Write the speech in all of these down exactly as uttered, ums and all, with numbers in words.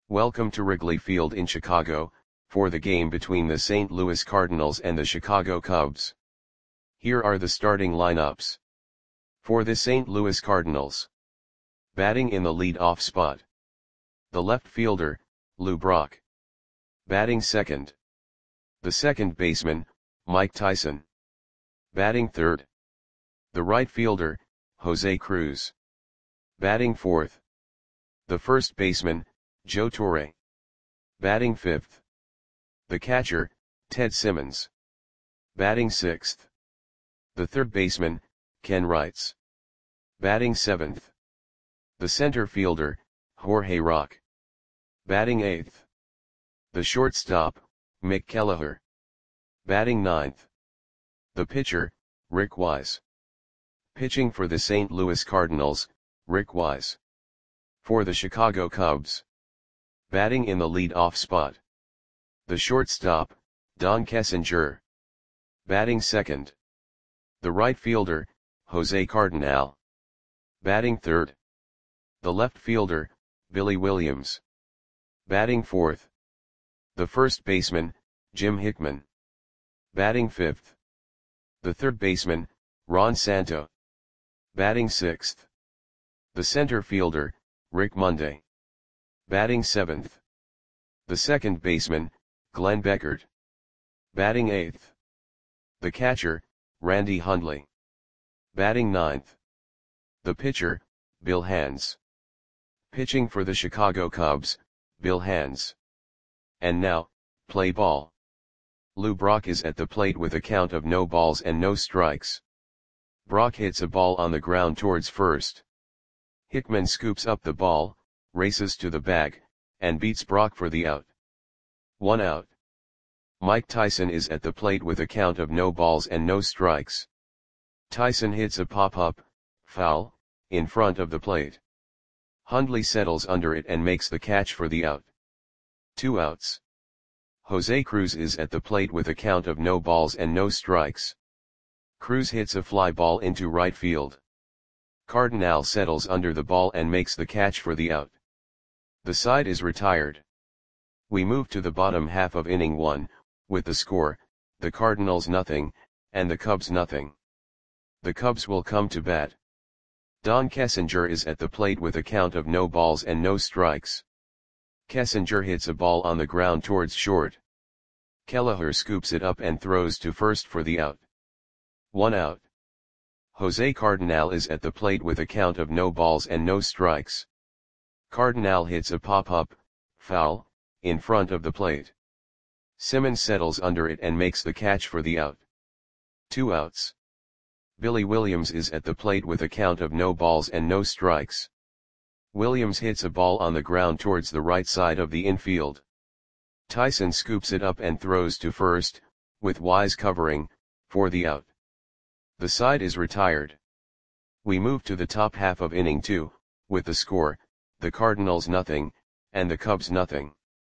Welcome to Wrigley Field in Chicago, for the game between the Saint Louis Cardinals and the Chicago Cubs. Here are the starting lineups. For the Saint Louis Cardinals. Batting in the lead-off spot. The left fielder, Lou Brock. Batting second. The second baseman, Mike Tyson. Batting third. The right fielder, Jose Cruz. Batting fourth. The first baseman, Joe Torre. Batting fifth. The catcher, Ted Simmons. Batting sixth. The third baseman, Ken Wrights. Batting seventh. The center fielder, Jorge Rock. Batting eighth. The shortstop, Mick Kelleher. Batting ninth. The pitcher, Rick Wise. Pitching for the Saint Louis Cardinals, Rick Wise. For the Chicago Cubs. Batting in the lead-off spot. The shortstop, Don Kessinger. Batting second. The right fielder, Jose Cardinal. Batting third. The left fielder, Billy Williams. Batting fourth. The first baseman, Jim Hickman. Batting fifth. The third baseman, Ron Santo. Batting sixth. The center fielder, Rick Monday. Batting seventh. The second baseman, Glenn Beckert. Batting eighth. The catcher, Randy Hundley. Batting ninth. The pitcher, Bill Hands. Pitching for the Chicago Cubs, Bill Hands. And now, play ball. Lou Brock is at the plate with a count of no balls and no strikes. Brock hits a ball on the ground towards first. Hickman scoops up the ball, races to the bag, and beats Brock for the out. One out. Mike Tyson is at the plate with a count of no balls and no strikes. Tyson hits a pop-up, foul, in front of the plate. Hundley settles under it and makes the catch for the out. Two outs. Jose Cruz is at the plate with a count of no balls and no strikes. Cruz hits a fly ball into right field. Cardinal settles under the ball and makes the catch for the out. The side is retired. We move to the bottom half of inning one, with the score, the Cardinals nothing, and the Cubs nothing. The Cubs will come to bat. Don Kessinger is at the plate with a count of no balls and no strikes. Kessinger hits a ball on the ground towards short. Kelleher scoops it up and throws to first for the out. One out. Jose Cardinal is at the plate with a count of no balls and no strikes. Cardinal hits a pop-up, foul, in front of the plate. Simmons settles under it and makes the catch for the out. Two outs. Billy Williams is at the plate with a count of no balls and no strikes. Williams hits a ball on the ground towards the right side of the infield. Tyson scoops it up and throws to first, with Wise covering, for the out. The side is retired. We move to the top half of inning two, with the score, the Cardinals nothing, and the Cubs nothing.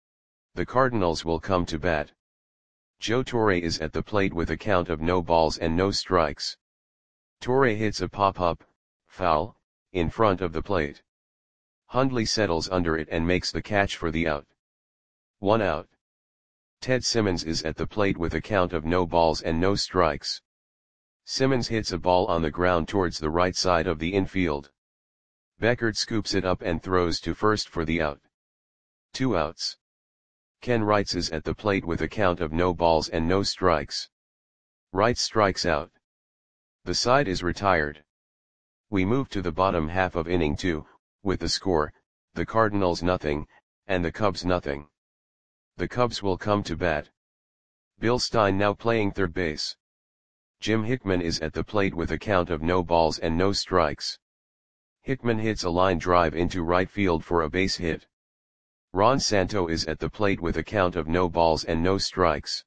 The Cardinals will come to bat. Joe Torre is at the plate with a count of no balls and no strikes. Torre hits a pop-up, foul, in front of the plate. Hundley settles under it and makes the catch for the out. One out. Ted Simmons is at the plate with a count of no balls and no strikes. Simmons hits a ball on the ground towards the right side of the infield. Beckert scoops it up and throws to first for the out. Two outs. Ken Wrights is at the plate with a count of no balls and no strikes. Wrights strikes out. The side is retired. We move to the bottom half of inning two, with the score, the Cardinals nothing, and the Cubs nothing. The Cubs will come to bat. Bill Stein now playing third base. Jim Hickman is at the plate with a count of no balls and no strikes. Hickman hits a line drive into right field for a base hit. Ron Santo is at the plate with a count of no balls and no strikes.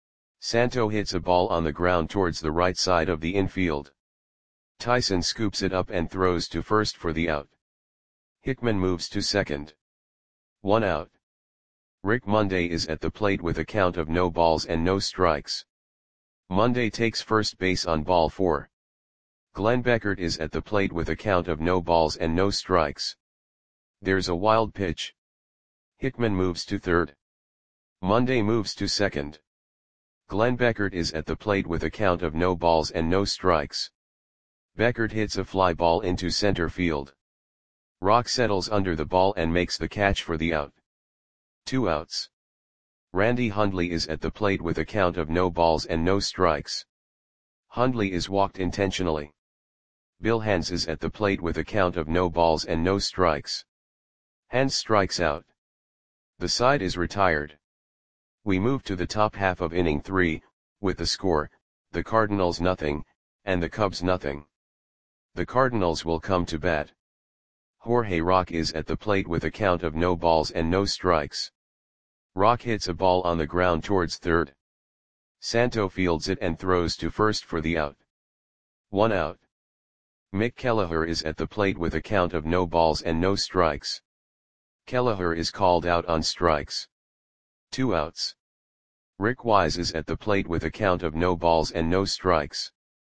Santo hits a ball on the ground towards the right side of the infield. Tyson scoops it up and throws to first for the out. Hickman moves to second. One out. Rick Monday is at the plate with a count of no balls and no strikes. Monday takes first base on ball four. Glenn Beckert is at the plate with a count of no balls and no strikes. There's a wild pitch. Hickman moves to third. Monday moves to second. Glenn Beckert is at the plate with a count of no balls and no strikes. Beckert hits a fly ball into center field. Rock settles under the ball and makes the catch for the out. Two outs. Randy Hundley is at the plate with a count of no balls and no strikes. Hundley is walked intentionally. Bill Hands is at the plate with a count of no balls and no strikes. Hands strikes out. The side is retired. We move to the top half of inning three, with the score, the Cardinals nothing, and the Cubs nothing. The Cardinals will come to bat. Jorge Rock is at the plate with a count of no balls and no strikes. Rock hits a ball on the ground towards third. Santo fields it and throws to first for the out. One out. Mick Kelleher is at the plate with a count of no balls and no strikes. Kelleher is called out on strikes. Two outs. Rick Wise is at the plate with a count of no balls and no strikes.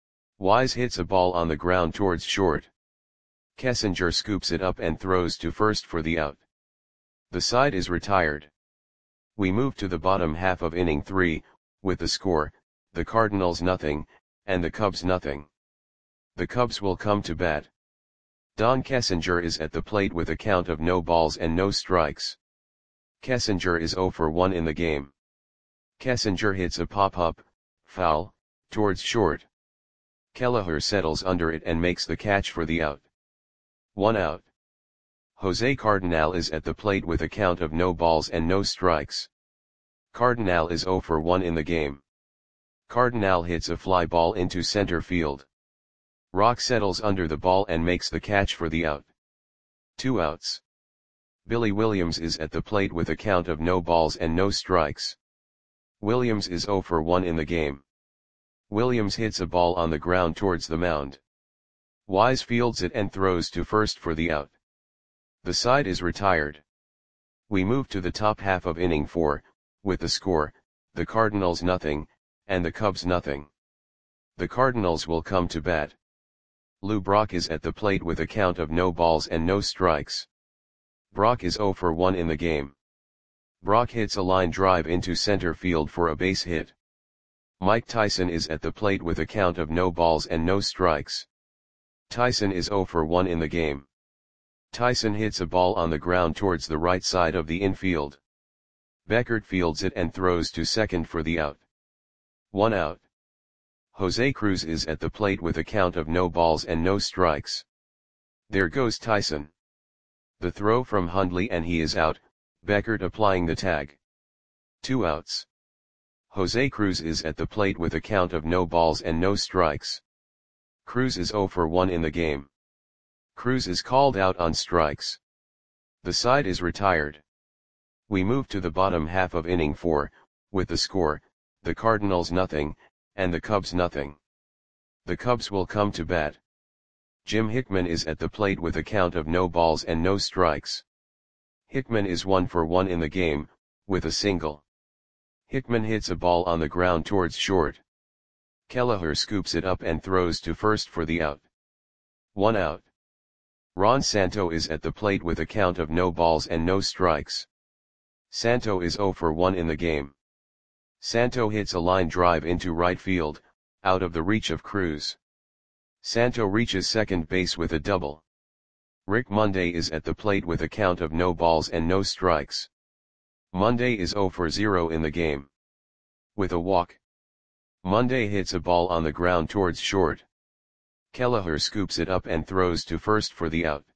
Wise hits a ball on the ground towards short. Kessinger scoops it up and throws to first for the out. The side is retired. We move to the bottom half of inning three, with the score, the Cardinals nothing, and the Cubs nothing. The Cubs will come to bat. Don Kessinger is at the plate with a count of no balls and no strikes. Kessinger is oh for one in the game. Kessinger hits a pop-up, foul, towards short. Kelleher settles under it and makes the catch for the out. One out. Jose Cardinal is at the plate with a count of no balls and no strikes. Cardinal is oh for one in the game. Cardinal hits a fly ball into center field. Rock settles under the ball and makes the catch for the out. Two outs. Billy Williams is at the plate with a count of no balls and no strikes. Williams is oh for one in the game. Williams hits a ball on the ground towards the mound. Wise fields it and throws to first for the out. The side is retired. We move to the top half of inning four, with the score, the Cardinals nothing, and the Cubs nothing. The Cardinals will come to bat. Lou Brock is at the plate with a count of no balls and no strikes. Brock is oh for one in the game. Brock hits a line drive into center field for a base hit. Mike Tyson is at the plate with a count of no balls and no strikes. Tyson is oh for one in the game. Tyson hits a ball on the ground towards the right side of the infield. Beckert fields it and throws to second for the out. One out. Jose Cruz is at the plate with a count of no balls and no strikes. There goes Tyson. The throw from Hundley and he is out, Beckert applying the tag. Two outs. Jose Cruz is at the plate with a count of no balls and no strikes. Cruz is oh for one in the game. Cruz is called out on strikes. The side is retired. We move to the bottom half of inning four, with the score, the Cardinals nothing, and the Cubs nothing. The Cubs will come to bat. Jim Hickman is at the plate with a count of no balls and no strikes. Hickman is one for one in the game, with a single. Hickman hits a ball on the ground towards short. Kelleher scoops it up and throws to first for the out. One out. Ron Santo is at the plate with a count of no balls and no strikes. Santo is oh for one in the game. Santo hits a line drive into right field, out of the reach of Cruz. Santo reaches second base with a double. Rick Monday is at the plate with a count of no balls and no strikes. Monday is oh for zero in the game. With a walk. Monday hits a ball on the ground towards short. Kelleher scoops it up and throws to first for the out.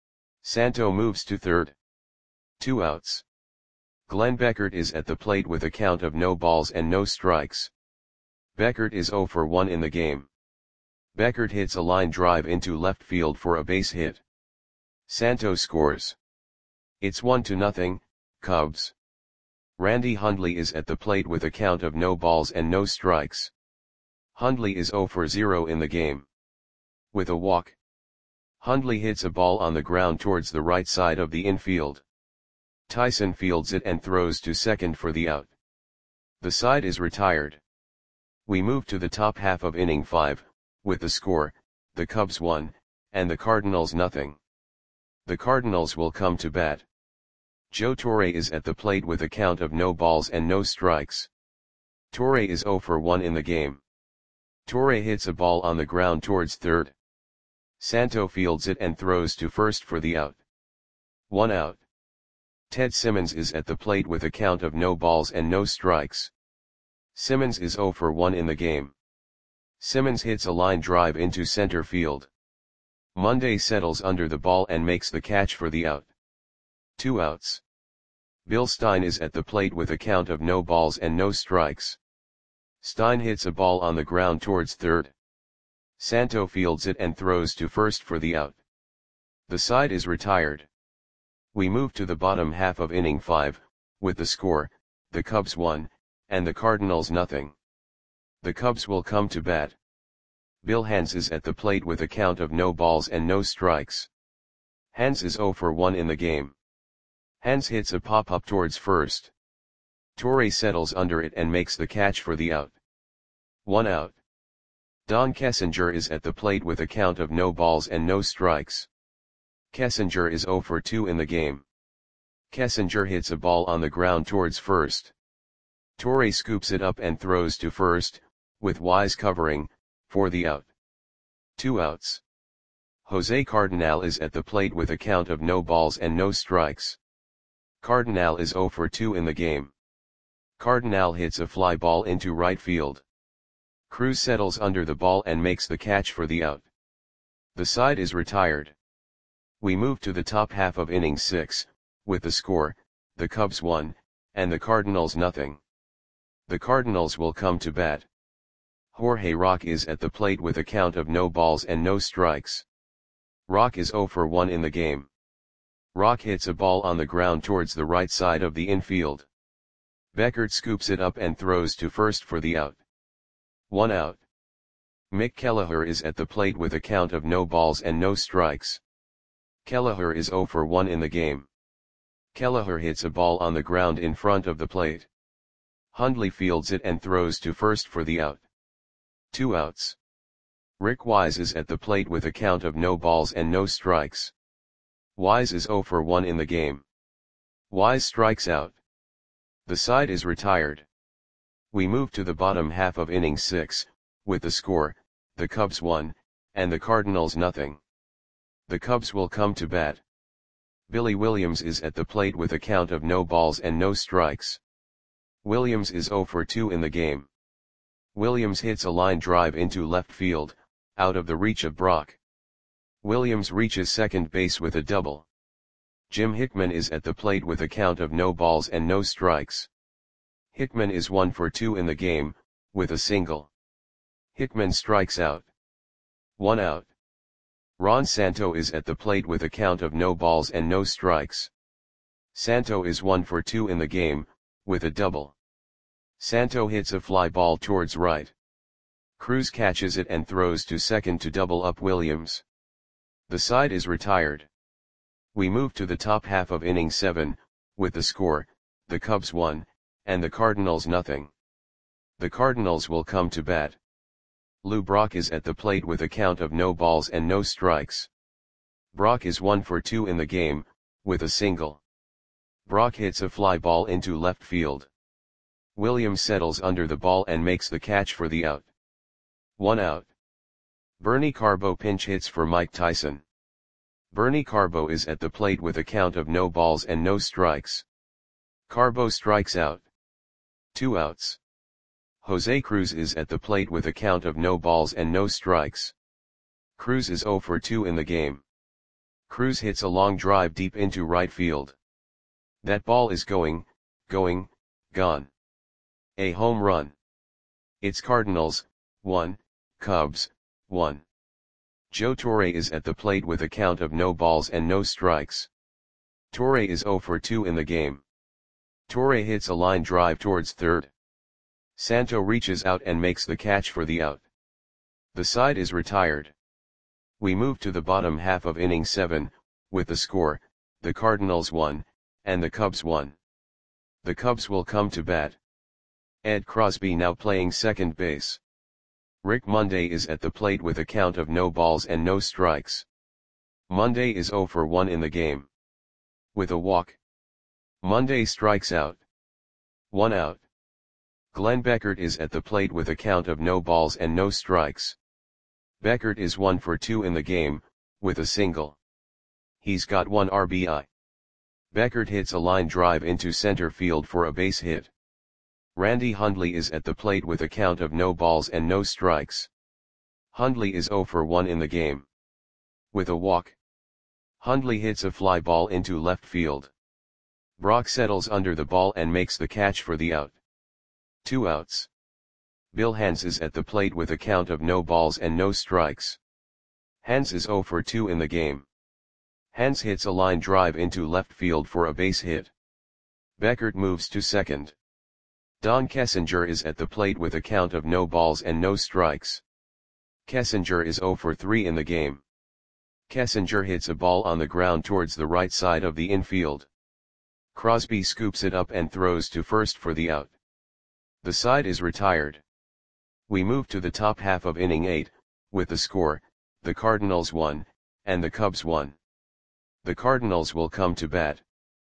Santo moves to third. Two outs. Glenn Beckert is at the plate with a count of no balls and no strikes. Beckert is oh for one in the game. Beckert hits a line drive into left field for a base hit. Santo scores. It's one to nothing, Cubs. Randy Hundley is at the plate with a count of no balls and no strikes. Hundley is oh for zero in the game. With a walk. Hundley hits a ball on the ground towards the right side of the infield. Tyson fields it and throws to second for the out. The side is retired. We move to the top half of inning five, with the score, the Cubs one, and the Cardinals nothing. The Cardinals will come to bat. Joe Torre is at the plate with a count of no balls and no strikes. Torre is zero for one in the game. Torre hits a ball on the ground towards third. Santo fields it and throws to first for the out. One out. Ted Simmons is at the plate with a count of no balls and no strikes. Simmons is zero for one in the game. Simmons hits a line drive into center field. Monday settles under the ball and makes the catch for the out. Two outs. Bill Stein is at the plate with a count of no balls and no strikes. Stein hits a ball on the ground towards third. Santo fields it and throws to first for the out. The side is retired. We move to the bottom half of inning five, with the score, the Cubs one, and the Cardinals nothing. The Cubs will come to bat. Bill Hands is at the plate with a count of no balls and no strikes. Hands is zero for one in the game. Hands hits a pop-up towards first. Torre settles under it and makes the catch for the out. One out. Don Kessinger is at the plate with a count of no balls and no strikes. Kessinger is zero for two in the game. Kessinger hits a ball on the ground towards first. Torre scoops it up and throws to first, with Wise covering, for the out. Two outs. Jose Cardinal is at the plate with a count of no balls and no strikes. Cardinal is zero for two in the game. Cardinal hits a fly ball into right field. Cruz settles under the ball and makes the catch for the out. The side is retired. We move to the top half of inning six, with the score, the Cubs one, and the Cardinals nothing. The Cardinals will come to bat. Jorge Rock is at the plate with a count of no balls and no strikes. Rock is zero for one in the game. Rock hits a ball on the ground towards the right side of the infield. Beckert scoops it up and throws to first for the out. One out. Mick Kelleher is at the plate with a count of no balls and no strikes. Kelleher is zero for one in the game. Kelleher hits a ball on the ground in front of the plate. Hundley fields it and throws to first for the out. Two outs. Rick Wise is at the plate with a count of no balls and no strikes. Wise is zero for one in the game. Wise strikes out. The side is retired. We move to the bottom half of inning six, with the score, the Cubs one, and the Cardinals nothing. The Cubs will come to bat. Billy Williams is at the plate with a count of no balls and no strikes. Williams is zero for two in the game. Williams hits a line drive into left field, out of the reach of Brock. Williams reaches second base with a double. Jim Hickman is at the plate with a count of no balls and no strikes. Hickman is one for two in the game, with a single. Hickman strikes out. One out. Ron Santo is at the plate with a count of no balls and no strikes. Santo is one for two in the game, with a double. Santo hits a fly ball towards right. Cruz catches it and throws to second to double up Williams. The side is retired. We move to the top half of inning seven, with the score, the Cubs one, and the Cardinals nothing. The Cardinals will come to bat. Lou Brock is at the plate with a count of no balls and no strikes. Brock is one for two in the game, with a single. Brock hits a fly ball into left field. Williams settles under the ball and makes the catch for the out. One out. Bernie Carbo pinch hits for Mike Tyson. Bernie Carbo is at the plate with a count of no balls and no strikes. Carbo strikes out. Two outs. Jose Cruz is at the plate with a count of no balls and no strikes. Cruz is zero for two in the game. Cruz hits a long drive deep into right field. That ball is going, going, gone. A home run. It's Cardinals, one, Cubs, one. Joe Torre is at the plate with a count of no balls and no strikes. Torre is zero for two in the game. Torre hits a line drive towards third. Santo reaches out and makes the catch for the out. The side is retired. We move to the bottom half of inning seven, with the score, the Cardinals one, and the Cubs one. The Cubs will come to bat. Ed Crosby now playing second base. Rick Monday is at the plate with a count of no balls and no strikes. Monday is zero for one in the game. With a walk. Monday strikes out. One out. Glenn Beckert is at the plate with a count of no balls and no strikes. Beckert is one for two in the game, with a single. He's got one R B I. Beckert hits a line drive into center field for a base hit. Randy Hundley is at the plate with a count of no balls and no strikes. Hundley is zero for one in the game. With a walk. Hundley hits a fly ball into left field. Brock settles under the ball and makes the catch for the out. Two outs. Bill Hands is at the plate with a count of no balls and no strikes. Hands is zero for two in the game. Hands hits a line drive into left field for a base hit. Beckert moves to second. Don Kessinger is at the plate with a count of no balls and no strikes. Kessinger is zero for three in the game. Kessinger hits a ball on the ground towards the right side of the infield. Crosby scoops it up and throws to first for the out. The side is retired. We move to the top half of inning eight, with the score, the Cardinals won, and the Cubs won. The Cardinals will come to bat.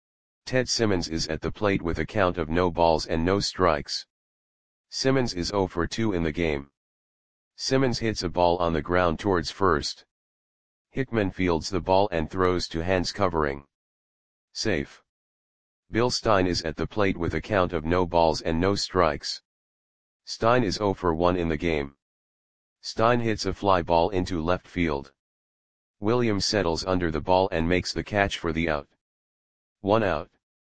Ted Simmons is at the plate with a count of no balls and no strikes. Simmons is zero for two in the game. Simmons hits a ball on the ground towards first. Hickman fields the ball and throws to Hands covering. Safe. Bill Stein is at the plate with a count of no balls and no strikes. Stein is zero for one in the game. Stein hits a fly ball into left field. Williams settles under the ball and makes the catch for the out. One out.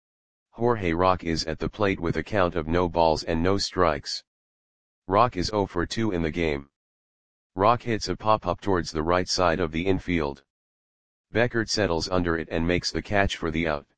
Jorge Rock is at the plate with a count of no balls and no strikes. Rock is zero for two in the game. Rock hits a pop-up towards the right side of the infield. Beckert settles under it and makes the catch for the out.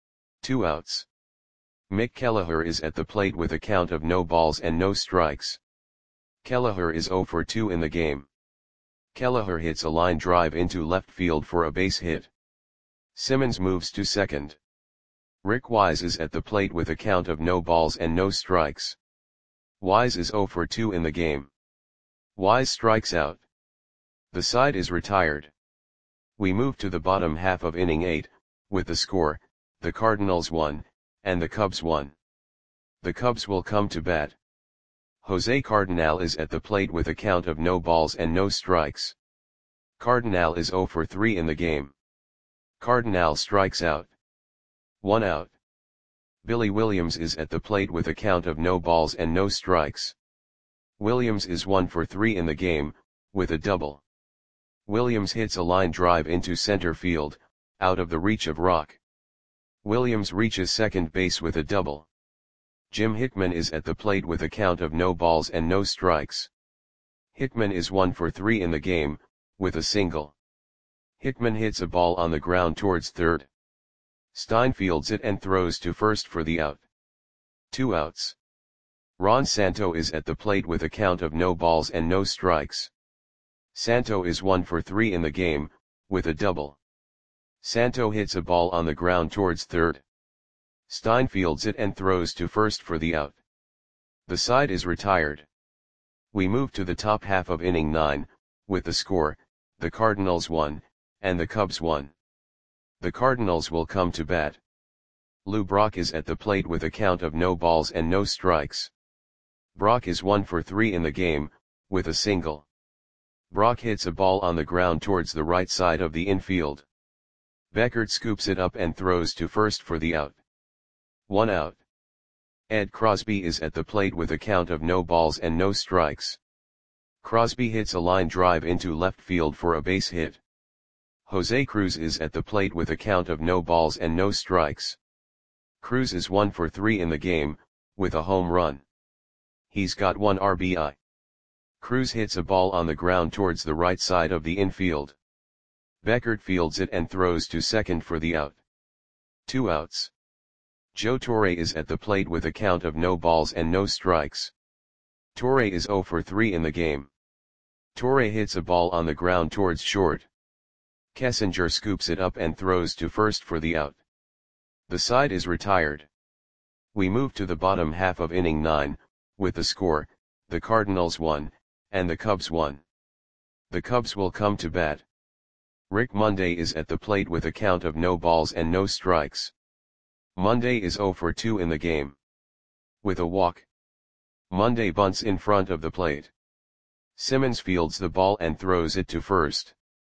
Two outs. Mick Kelleher is at the plate with a count of no balls and no strikes. Kelleher is zero for two in the game. Kelleher hits a line drive into left field for a base hit. Simmons moves to second. Rick Wise is at the plate with a count of no balls and no strikes. Wise is zero for two in the game. Wise strikes out. The side is retired. We move to the bottom half of inning eight, with the score, the Cardinals won, and the Cubs won. The Cubs will come to bat. Jose Cardinal is at the plate with a count of no balls and no strikes. Cardinal is zero for three in the game. Cardinal strikes out. One out. Billy Williams is at the plate with a count of no balls and no strikes. Williams is one for three in the game, with a double. Williams hits a line drive into center field, out of the reach of Rock. Williams reaches second base with a double. Jim Hickman is at the plate with a count of no balls and no strikes. Hickman is one for three in the game, with a single. Hickman hits a ball on the ground towards third. Stein fields it and throws to first for the out. Two outs. Ron Santo is at the plate with a count of no balls and no strikes. Santo is one for three in the game, with a double. Santo hits a ball on the ground towards third. Stein fields it and throws to first for the out. The side is retired. We move to the top half of inning nine, with the score, the Cardinals won, and the Cubs won. The Cardinals will come to bat. Lou Brock is at the plate with a count of no balls and no strikes. Brock is one for three in the game, with a single. Brock hits a ball on the ground towards the right side of the infield. Beckert scoops it up and throws to first for the out. One out. Ed Crosby is at the plate with a count of no balls and no strikes. Crosby hits a line drive into left field for a base hit. Jose Cruz is at the plate with a count of no balls and no strikes. Cruz is one for three in the game, with a home run. He's got one R B I. Cruz hits a ball on the ground towards the right side of the infield. Beckert fields it and throws to second for the out. Two outs. Joe Torre is at the plate with a count of no balls and no strikes. Torre is zero for three in the game. Torre hits a ball on the ground towards short. Kessinger scoops it up and throws to first for the out. The side is retired. We move to the bottom half of inning nine, with the score, the Cardinals won, and the Cubs won. The Cubs will come to bat. Rick Monday is at the plate with a count of no balls and no strikes. Monday is zero for two in the game. With a walk. Monday bunts in front of the plate. Simmons fields the ball and throws it to first.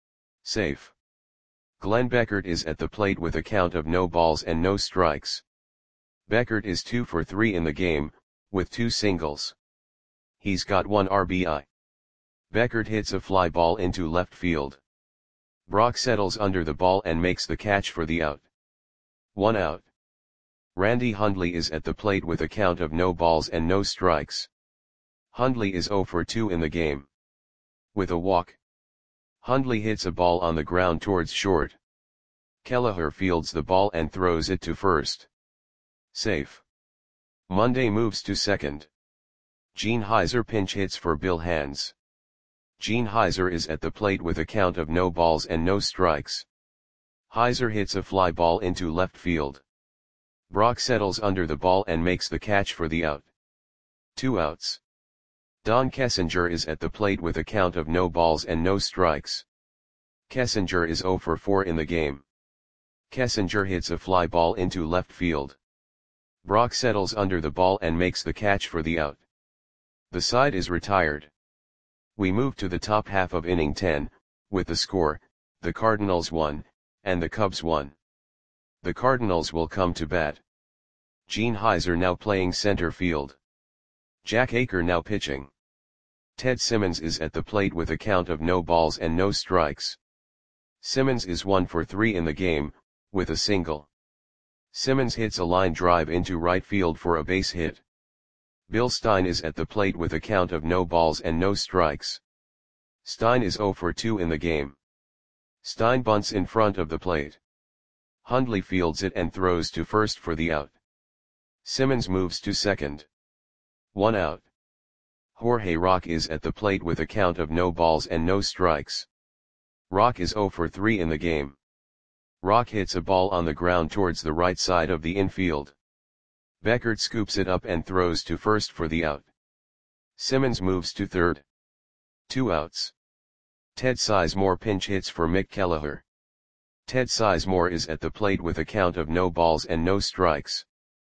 Safe. Glenn Beckert is at the plate with a count of no balls and no strikes. Beckert is two for three in the game, with two singles. He's got one R B I. Beckert hits a fly ball into left field. Brock settles under the ball and makes the catch for the out. One out. Randy Hundley is at the plate with a count of no balls and no strikes. Hundley is zero for two in the game. With a walk. Hundley hits a ball on the ground towards short. Kelleher fields the ball and throws it to first. Safe. Monday moves to second. Gene Heiser pinch hits for Bill Hands. Gene Heiser is at the plate with a count of no balls and no strikes. Heiser hits a fly ball into left field. Brock settles under the ball and makes the catch for the out. Two outs. Don Kessinger is at the plate with a count of no balls and no strikes. Kessinger is zero for four in the game. Kessinger hits a fly ball into left field. Brock settles under the ball and makes the catch for the out. The side is retired. We move to the top half of inning ten, with the score, the Cardinals won, and the Cubs won. The Cardinals will come to bat. Gene Heiser now playing center field. Jack Aker now pitching. Ted Simmons is at the plate with a count of no balls and no strikes. Simmons is one for three in the game, with a single. Simmons hits a line drive into right field for a base hit. Bill Stein is at the plate with a count of no balls and no strikes. Stein is zero for two in the game. Stein bunts in front of the plate. Hundley fields it and throws to first for the out. Simmons moves to second. One out. Jorge Rock is at the plate with a count of no balls and no strikes. Rock is zero for three in the game. Rock hits a ball on the ground towards the right side of the infield. Beckert scoops it up and throws to first for the out. Simmons moves to third. Two outs. Ted Sizemore pinch hits for Mick Kelleher. Ted Sizemore is at the plate with a count of no balls and no strikes.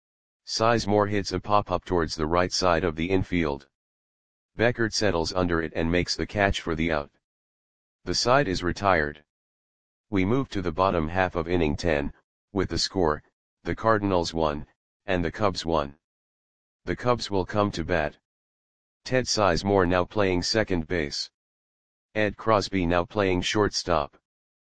Sizemore hits a pop-up towards the right side of the infield. Beckert settles under it and makes the catch for the out. The side is retired. We move to the bottom half of inning ten, with the score, the Cardinals won, and the Cubs won. The Cubs will come to bat. Ted Sizemore now playing second base. Ed Crosby now playing shortstop.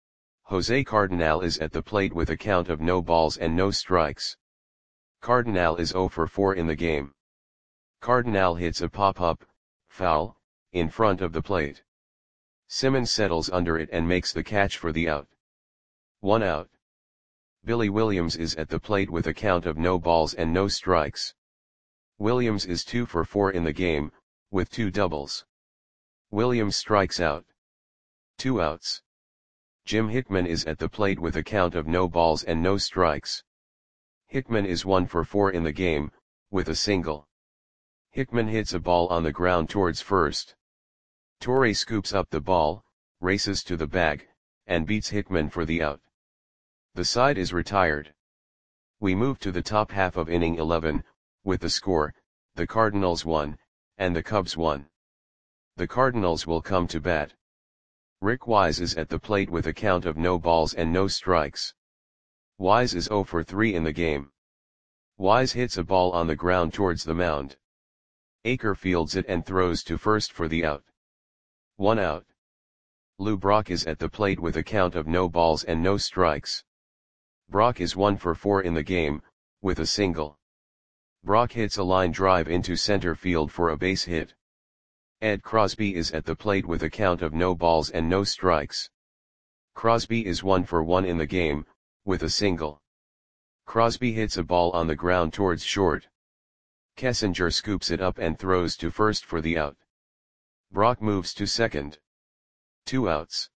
Jose Cardinal is at the plate with a count of no balls and no strikes. Cardinal is zero for four in the game. Cardinal hits a pop-up, foul, in front of the plate. Simmons settles under it and makes the catch for the out. One out. Billy Williams is at the plate with a count of no balls and no strikes. Williams is two for four in the game, with two doubles. Williams strikes out. Two outs. Jim Hickman is at the plate with a count of no balls and no strikes. Hickman is one for four in the game, with a single. Hickman hits a ball on the ground towards first. Torre scoops up the ball, races to the bag, and beats Hickman for the out. The side is retired. We move to the top half of inning eleven, with the score, the Cardinals won, and the Cubs won. The Cardinals will come to bat. Rick Wise is at the plate with a count of no balls and no strikes. Wise is zero for three in the game. Wise hits a ball on the ground towards the mound. Aker fields it and throws to first for the out. One out. Lou Brock is at the plate with a count of no balls and no strikes. Brock is one for four in the game, with a single. Brock hits a line drive into center field for a base hit. Ed Crosby is at the plate with a count of no balls and no strikes. Crosby is one for one in the game, with a single. Crosby hits a ball on the ground towards short. Kessinger scoops it up and throws to first for the out. Brock moves to second. Two outs.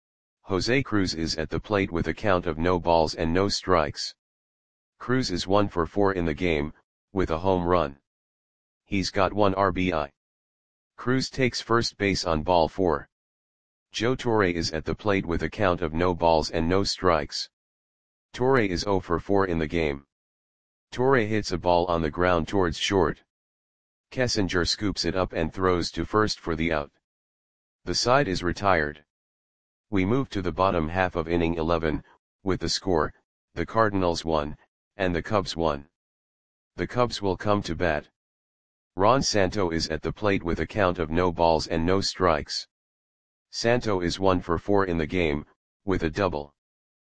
Jose Cruz is at the plate with a count of no balls and no strikes. Cruz is one for four in the game, with a home run. He's got one R B I. Cruz takes first base on ball four. Joe Torre is at the plate with a count of no balls and no strikes. Torre is zero for four in the game. Torre hits a ball on the ground towards short. Kessinger scoops it up and throws to first for the out. The side is retired. We move to the bottom half of inning eleven, with the score, the Cardinals one, and the Cubs one. The Cubs will come to bat. Ron Santo is at the plate with a count of no balls and no strikes. Santo is one for four in the game, with a double.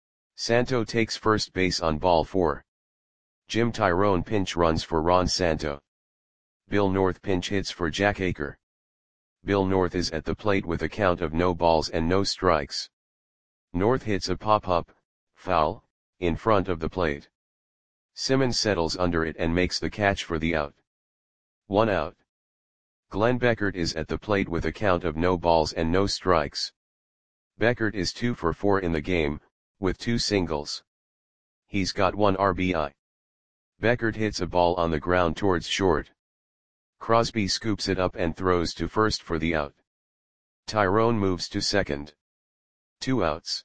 Santo takes first base on ball four. Jim Tyrone pinch runs for Ron Santo. Bill North pinch hits for Jack Aker. Bill North is at the plate with a count of no balls and no strikes. North hits a pop-up, foul, in front of the plate. Simmons settles under it and makes the catch for the out. One out. Glenn Beckert is at the plate with a count of no balls and no strikes. Beckert is two for four in the game, with two singles. He's got one R B I. Beckert hits a ball on the ground towards short. Crosby scoops it up and throws to first for the out. Tyrone moves to second. Two outs.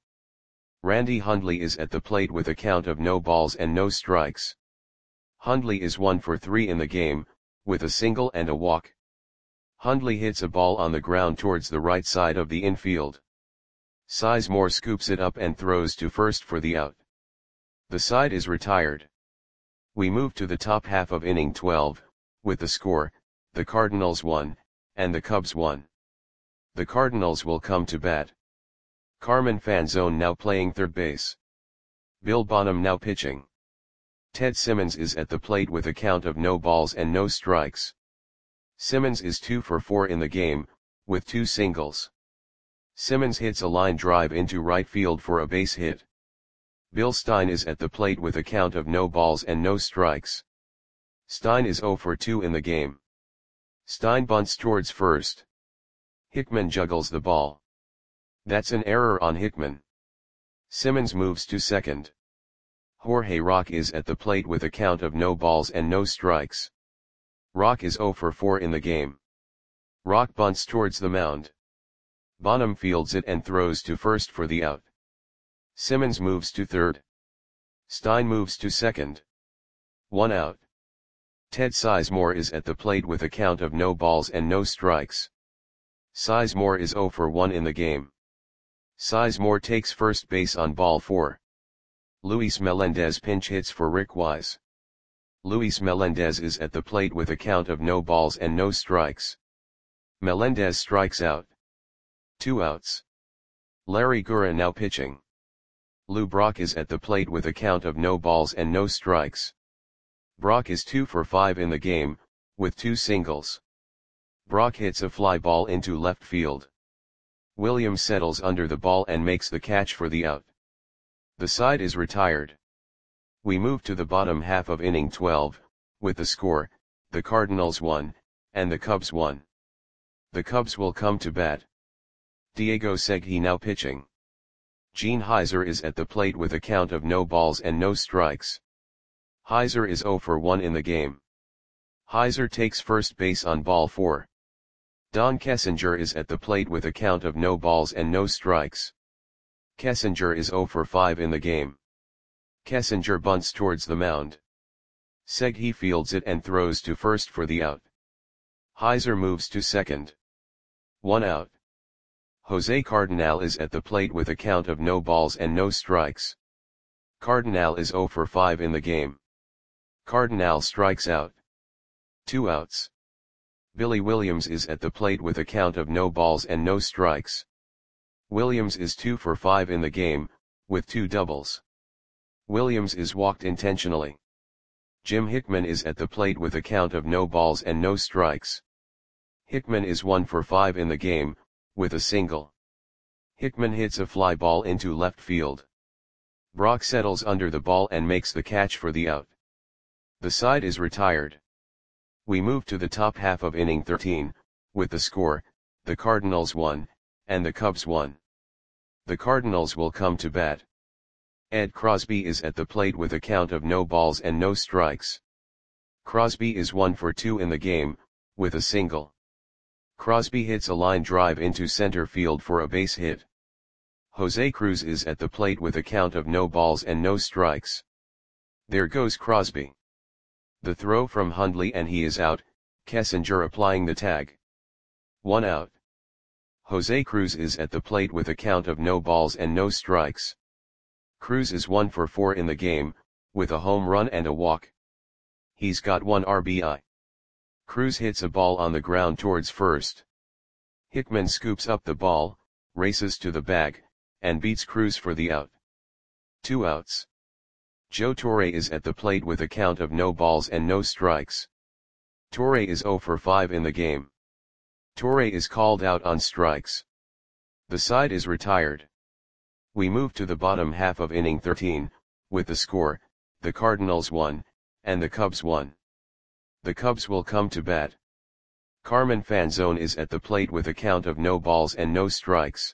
Randy Hundley is at the plate with a count of no balls and no strikes. Hundley is one for three in the game, with a single and a walk. Hundley hits a ball on the ground towards the right side of the infield. Sizemore scoops it up and throws to first for the out. The side is retired. We move to the top half of inning twelve, with the score, the Cardinals one, and the Cubs one. The Cardinals will come to bat. Carmen Fanzone now playing third base. Bill Bonham now pitching. Ted Simmons is at the plate with a count of no balls and no strikes. Simmons is two for four in the game, with two singles. Simmons hits a line drive into right field for a base hit. Bill Stein is at the plate with a count of no balls and no strikes. Stein is zero for two in the game. Stein bunts towards first. Hickman juggles the ball. That's an error on Hickman. Simmons moves to second. Jorge Rock is at the plate with a count of no balls and no strikes. Rock is zero for four in the game. Rock bunts towards the mound. Bonham fields it and throws to first for the out. Simmons moves to third. Stein moves to second. One out. Ted Sizemore is at the plate with a count of no balls and no strikes. Sizemore is zero for one in the game. Sizemore takes first base on ball four. Luis Melendez pinch hits for Rick Wise. Luis Melendez is at the plate with a count of no balls and no strikes. Melendez strikes out. Two outs. Larry Gura now pitching. Lou Brock is at the plate with a count of no balls and no strikes. Brock is two for five in the game, with two singles. Brock hits a fly ball into left field. Williams settles under the ball and makes the catch for the out. The side is retired. We move to the bottom half of inning twelve, with the score, the Cardinals one, and the Cubs one. The Cubs will come to bat. Diego Segui now pitching. Gene Heiser is at the plate with a count of no balls and no strikes. Heiser is zero for one in the game. Heiser takes first base on ball four. Don Kessinger is at the plate with a count of no balls and no strikes. Kessinger is zero for five in the game. Kessinger bunts towards the mound. Segui fields it and throws to first for the out. Heiser moves to second. One out. Jose Cardinal is at the plate with a count of no balls and no strikes. Cardinal is zero for five in the game. Cardinal strikes out. Two outs. Billy Williams is at the plate with a count of no balls and no strikes. Williams is two for five in the game, with two doubles. Williams is walked intentionally. Jim Hickman is at the plate with a count of no balls and no strikes. Hickman is one for five in the game, with a single. Hickman hits a fly ball into left field. Brock settles under the ball and makes the catch for the out. The side is retired. We move to the top half of inning thirteen, with the score, the Cardinals one, and the Cubs one. The Cardinals will come to bat. Ed Crosby is at the plate with a count of no balls and no strikes. Crosby is one for two in the game, with a single. Crosby hits a line drive into center field for a base hit. Jose Cruz is at the plate with a count of no balls and no strikes. There goes Crosby. The throw from Hundley and he is out, Kessinger applying the tag. One out. Jose Cruz is at the plate with a count of no balls and no strikes. Cruz is one for four in the game, with a home run and a walk. He's got one R B I. Cruz hits a ball on the ground towards first. Hickman scoops up the ball, races to the bag, and beats Cruz for the out. Two outs. Joe Torre is at the plate with a count of no balls and no strikes. Torre is zero for five in the game. Torre is called out on strikes. The side is retired. We move to the bottom half of inning thirteen, with the score, the Cardinals won, and the Cubs won. The Cubs will come to bat. Carmen Fanzone is at the plate with a count of no balls and no strikes.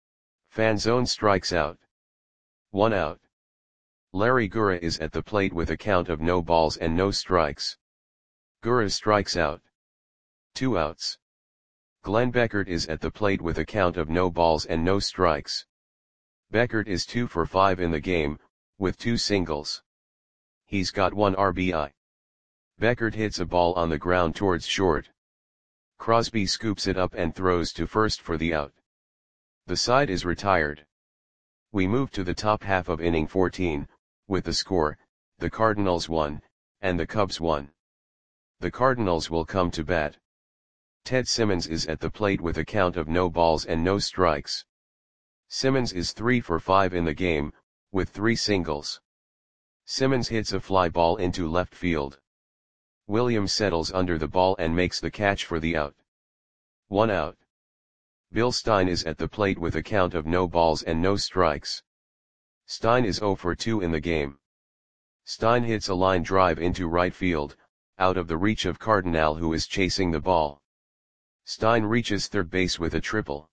Fanzone strikes out. One out. Larry Gura is at the plate with a count of no balls and no strikes. Gura strikes out. Two outs. Glenn Beckert is at the plate with a count of no balls and no strikes. Beckert is two for five in the game, with two singles. He's got one R B I. Beckert hits a ball on the ground towards short. Crosby scoops it up and throws to first for the out. The side is retired. We move to the top half of inning fourteen, with the score, the Cardinals won, and the Cubs won. The Cardinals will come to bat. Ted Simmons is at the plate with a count of no balls and no strikes. Simmons is three for five in the game, with three singles. Simmons hits a fly ball into left field. Williams settles under the ball and makes the catch for the out. One out. Bill Stein is at the plate with a count of no balls and no strikes. Stein is zero for two in the game. Stein hits a line drive into right field, out of the reach of Cardinal, who is chasing the ball. Stein reaches third base with a triple.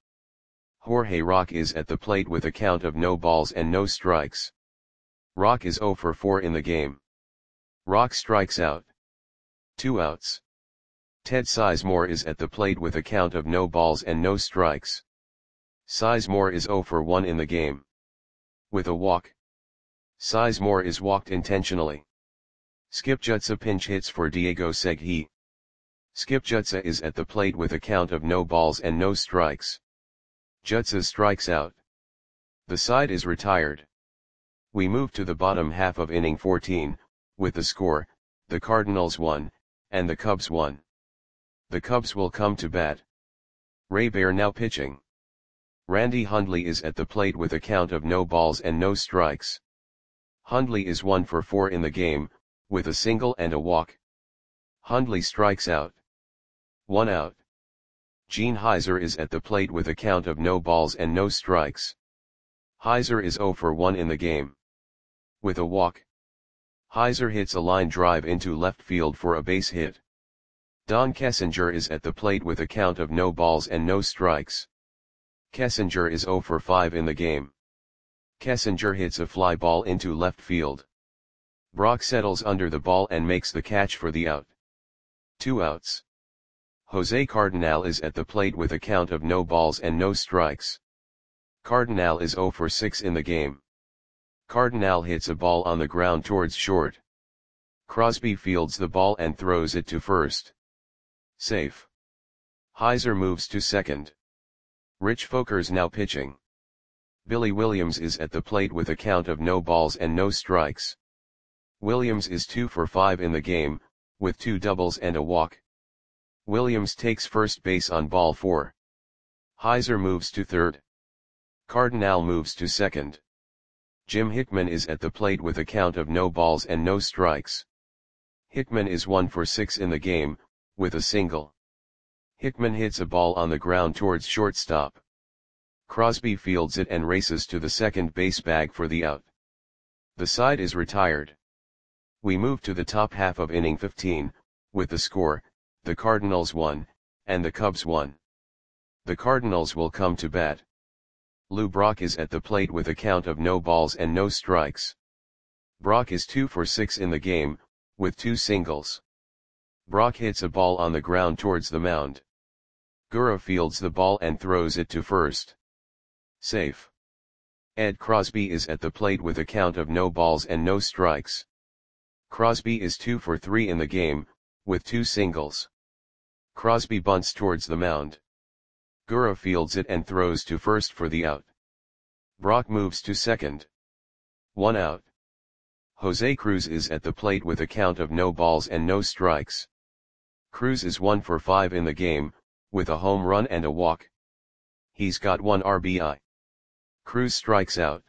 Jorge Rock is at the plate with a count of no balls and no strikes. Rock is zero for four in the game. Rock strikes out. Two outs. Ted Sizemore is at the plate with a count of no balls and no strikes. Sizemore is zero for one in the game. With a walk. Sizemore is walked intentionally. Skip Jutsa pinch hits for Diego Segui. Skip Jutsa is at the plate with a count of no balls and no strikes. Jutsa strikes out. The side is retired. We move to the bottom half of inning fourteen, with the score, the Cardinals won, and the Cubs won. The Cubs will come to bat. Ray Bear now pitching. Randy Hundley is at the plate with a count of no balls and no strikes. Hundley is one for four in the game, with a single and a walk. Hundley strikes out. One out. Gene Heiser is at the plate with a count of no balls and no strikes. Heiser is zero for one in the game. With a walk. Heiser hits a line drive into left field for a base hit. Don Kessinger is at the plate with a count of no balls and no strikes. Kessinger is zero for five in the game. Kessinger hits a fly ball into left field. Brock settles under the ball and makes the catch for the out. Two outs. Jose Cardinal is at the plate with a count of no balls and no strikes. Cardinal is zero for six in the game. Cardinal hits a ball on the ground towards short. Crosby fields the ball and throws it to first. Safe. Heiser moves to second. Rich Folkers now pitching. Billy Williams is at the plate with a count of no balls and no strikes. Williams is two for five in the game, with two doubles and a walk. Williams takes first base on ball four. Heiser moves to third. Cardinal moves to second. Jim Hickman is at the plate with a count of no balls and no strikes. Hickman is one for six in the game, with a single. Hickman hits a ball on the ground towards shortstop. Crosby fields it and races to the second base bag for the out. The side is retired. We move to the top half of inning fifteen, with the score, the Cardinals won, and the Cubs won. The Cardinals will come to bat. Lou Brock is at the plate with a count of no balls and no strikes. Brock is two for six in the game, with two singles. Brock hits a ball on the ground towards the mound. Gura fields the ball and throws it to first. Safe. Ed Crosby is at the plate with a count of no balls and no strikes. Crosby is two for three in the game, with two singles. Crosby bunts towards the mound. Gura fields it and throws to first for the out. Brock moves to second. One out. Jose Cruz is at the plate with a count of no balls and no strikes. Cruz is one for five in the game, with a home run and a walk. He's got one R B I. Cruz strikes out.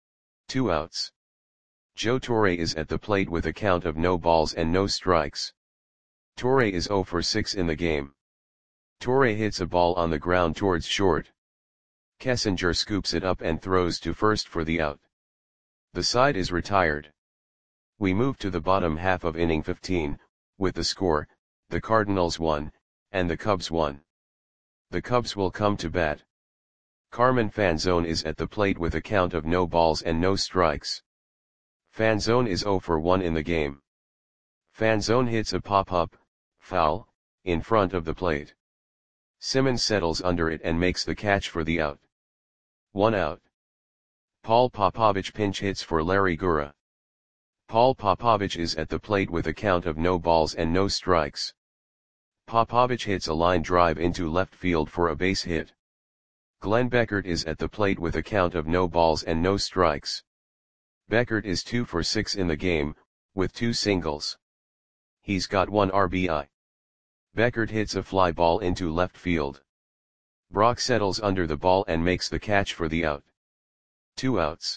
Two outs. Joe Torre is at the plate with a count of no balls and no strikes. Torre is zero for six in the game. Torre hits a ball on the ground towards short. Kessinger scoops it up and throws to first for the out. The side is retired. We move to the bottom half of inning fifteen, with the score, the Cardinals won, and the Cubs won. The Cubs will come to bat. Carmen Fanzone is at the plate with a count of no balls and no strikes. Fanzone is zero for one in the game. Fanzone hits a pop-up, foul, in front of the plate. Simmons settles under it and makes the catch for the out. One out. Paul Popovich pinch hits for Larry Gura. Paul Popovich is at the plate with a count of no balls and no strikes. Popovich hits a line drive into left field for a base hit. Glenn Beckert is at the plate with a count of no balls and no strikes. Beckert is two for six in the game, with two singles. He's got one R B I. Beckert hits a fly ball into left field. Brock settles under the ball and makes the catch for the out. Two outs.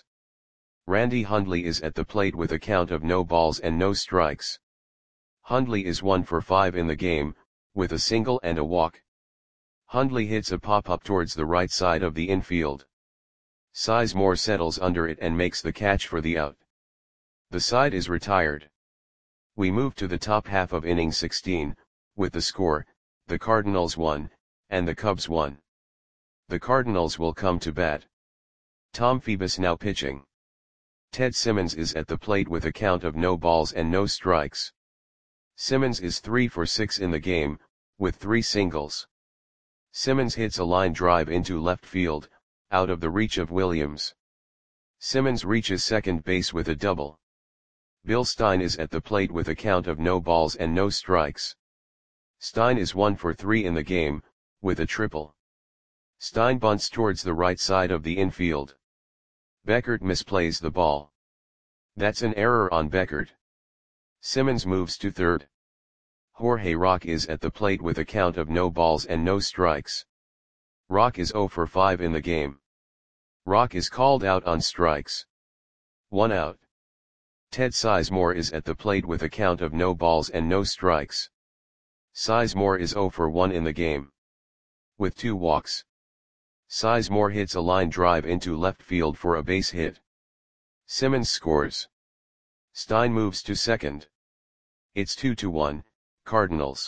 Randy Hundley is at the plate with a count of no balls and no strikes. Hundley is one for five in the game, with a single and a walk. Hundley hits a pop-up towards the right side of the infield. Sizemore settles under it and makes the catch for the out. The side is retired. We move to the top half of inning sixteen, with the score, the Cardinals won, and the Cubs won. The Cardinals will come to bat. Tom Phoebus now pitching. Ted Simmons is at the plate with a count of no balls and no strikes. Simmons is three for six in the game, with three singles. Simmons hits a line drive into left field, out of the reach of Williams. Simmons reaches second base with a double. Bill Stein is at the plate with a count of no balls and no strikes. Stein is one for three in the game, with a triple. Stein bunts towards the right side of the infield. Beckert misplays the ball. That's an error on Beckert. Simmons moves to third. Jorge Rock is at the plate with a count of no balls and no strikes. Rock is zero for five in the game. Rock is called out on strikes. One out. Ted Sizemore is at the plate with a count of no balls and no strikes. Sizemore is zero for one in the game. With two walks. Sizemore hits a line drive into left field for a base hit. Simmons scores. Stein moves to second. It's two to one, Cardinals.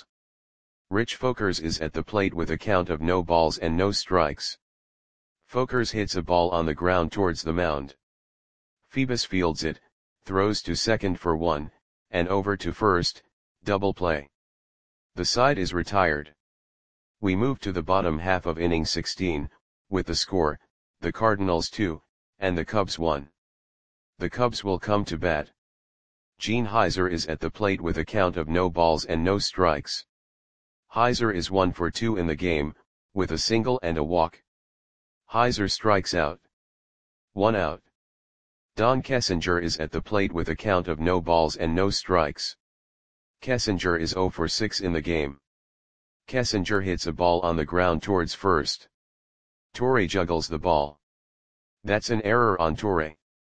Rich Folkers is at the plate with a count of no balls and no strikes. Folkers hits a ball on the ground towards the mound. Phoebus fields it, throws to second for one, and over to first, double play. The side is retired. We move to the bottom half of inning sixteen, with the score, the Cardinals two, and the Cubs one. The Cubs will come to bat. Gene Heiser is at the plate with a count of no balls and no strikes. Heiser is one for two in the game, with a single and a walk. Heiser strikes out. One out. Don Kessinger is at the plate with a count of no balls and no strikes. Kessinger is zero for six in the game. Kessinger hits a ball on the ground towards first. Torre juggles the ball. That's an error on Torre.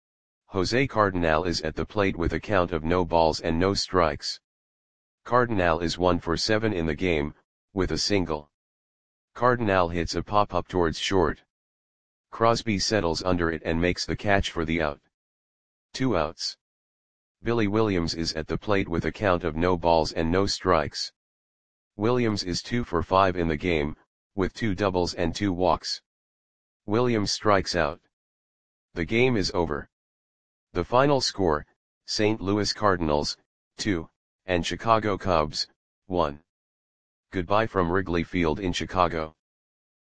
Jose Cardinal is at the plate with a count of no balls and no strikes. Cardinal is one for seven in the game, with a single. Cardinal hits a pop-up towards short. Crosby settles under it and makes the catch for the out. Two outs. Billy Williams is at the plate with a count of no balls and no strikes. Williams is two for five in the game, with two doubles and two walks. Williams strikes out. The game is over. The final score, Saint Louis Cardinals, two, and Chicago Cubs, one. Goodbye from Wrigley Field in Chicago.